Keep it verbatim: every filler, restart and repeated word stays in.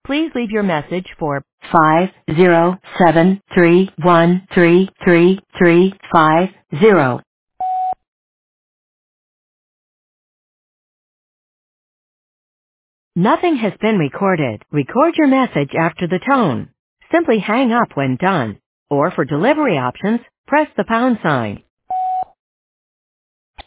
Please leave your message for five zero seven three one three three three five zero. Nothing has been recorded. Record your message after the tone. Simply hang up when done. Or for delivery options, press the pound sign.